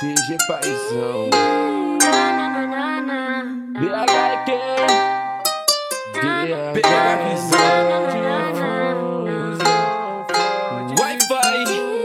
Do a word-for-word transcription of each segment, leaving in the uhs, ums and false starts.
D G Paizão, B H Q, pega a visão, Wi-Fi.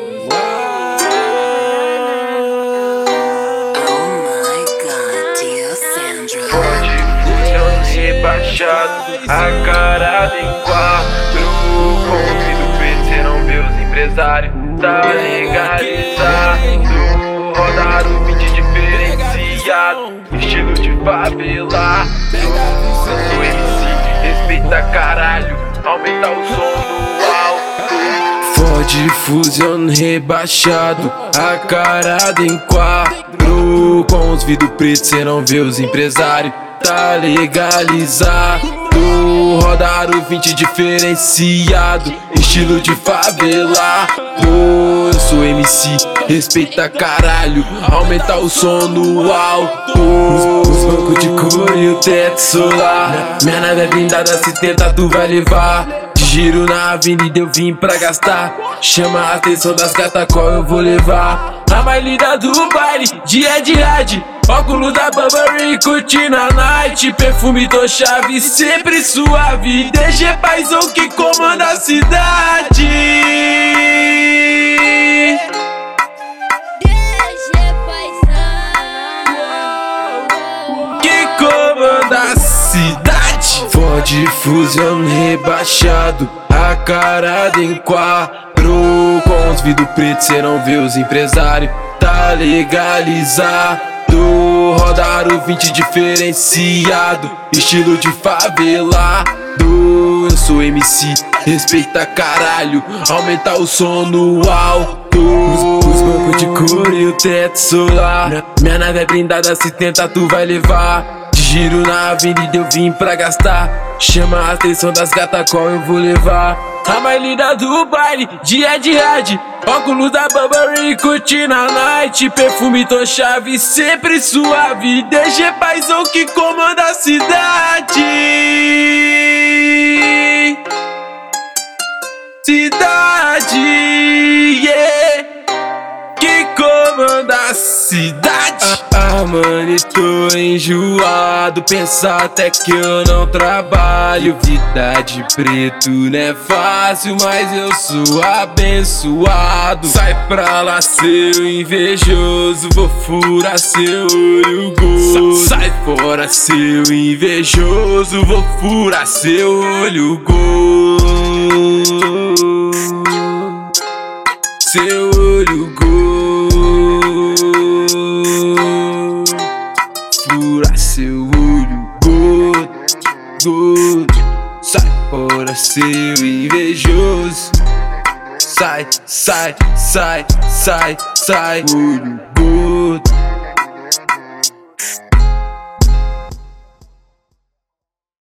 Oh my God, dear Sandra. Pode funcionar rebaixado, a cara em quatro. Convido preto, cê não vê os empresários. Tá legalizado. Rodar o beat diferenciado, estilo de favela. Eu sou M C, respeita caralho, aumenta o som do alto. Ford Fusion rebaixado, a carada em quatro. Com os vidros pretos cê não vê os empresários. Tá legalizado. Rodar o vinte diferenciado, estilo de favela. Eu sou M C, respeita caralho, aumenta o som no alto. Os bancos de couro e o teto solar. Minha nave é blindada, se tenta tu vai levar. De giro na avenida eu vim pra gastar. Chama a atenção das gatas, qual eu vou levar? A mais linda do baile, dia de rádio. Óculos da Burberry, curtindo a night. Perfume do chave, sempre suave. D G Paizão que comanda a cidade. Que comanda a cidade. Ford Fusion rebaixado, a carada em quatro. Com os vidros pretos cê não vê os empresários. Tá legalizado. Rodar o vinte diferenciado, estilo de favela. Eu sou M C, respeita caralho, aumenta o som no alto. Os, os bancos de couro e o teto solar. Minha nave é blindada, se tenta tu vai levar. De giro na avenida eu vim pra gastar. Chama a atenção das gatas, qual eu vou levar? A mais linda do baile, dia de rádio. Óculos da Burberry, curtindo a night. Perfume do chave, sempre suave. D G Paizão que comanda a cidade. Cidade, yeah, que comanda a cidade. Ah, mano, tô enjoado. Pensa até que eu não trabalho. Vida de preto não é fácil, mas eu sou abençoado. Sai pra lá, seu invejoso, vou furar seu olho gordo. Sai fora, seu invejoso, vou furar seu olho gordo. Seu olho gordo, fura seu olho gordo, gordo. Sai fora, seu invejoso. Sai, sai, sai, sai, sai, olho gordo.